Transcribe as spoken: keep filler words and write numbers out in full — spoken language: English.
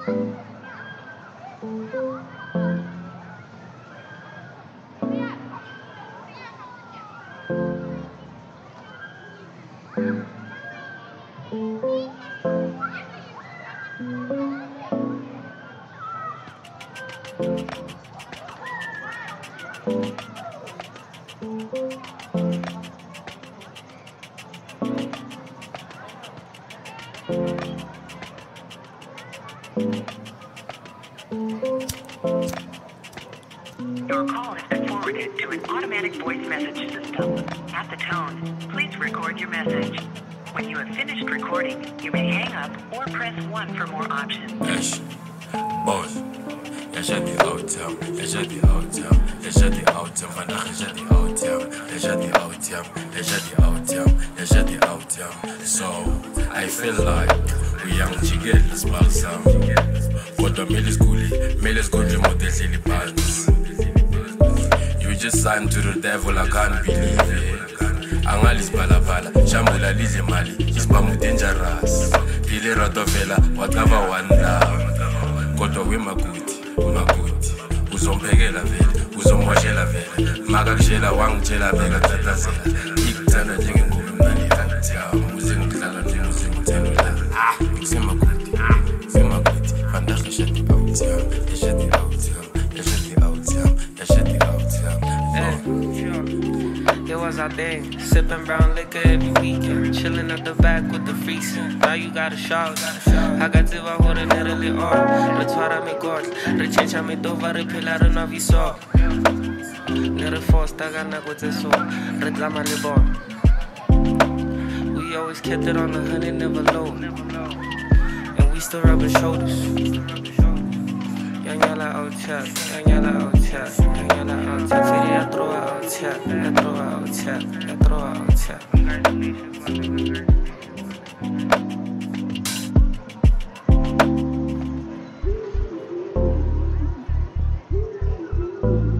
Your call has been forwarded to an automatic voice message system. At the tone, please record your message. When you have finished recording, you may hang up or press one for more options. Yes, boss. Jeg er de outjam, jeg er de outjam, jeg er de outjam, vandaag is er de outjam, jeg er de outjam, jeg er de outjam, jeg er de outjam. So, I feel like we young chickens balsam. Kodwa mele skuli, mele skuli modehleli phansi. You just signed to the devil, I can't believe it. Angalis balabala, shambula lize mali, ispamu dangerous. Ile rotovela, whatever one love. Kodwa we makuti, makuti. Uzomphekela vele, uzomwashela vele. Makakushela wangitshela vele tatazela. Ikuthanda njengengoma mnandi outjam. Uzengidlala njengozengithenula. Ah, semakuti, semakuti. Vandaag is het outjam, is het outjam, is het outjam, is het outjam. It was our day, sipping brown liquor every weekend, chilling at the back with the freaks. Now you got a shout. I got to hold it nearly all. Retwara me god, rechencha me dova, repelare no viso. Nere fosta gana with the soul, reclama le ball. We always kept it on the honey, never low. And we still rubbing shoulders. Yanyala out chat, yanyala out chat, yanyala out chat. Firi ya troa out chat, ya troa out chat, ya troa out chat. Thank you.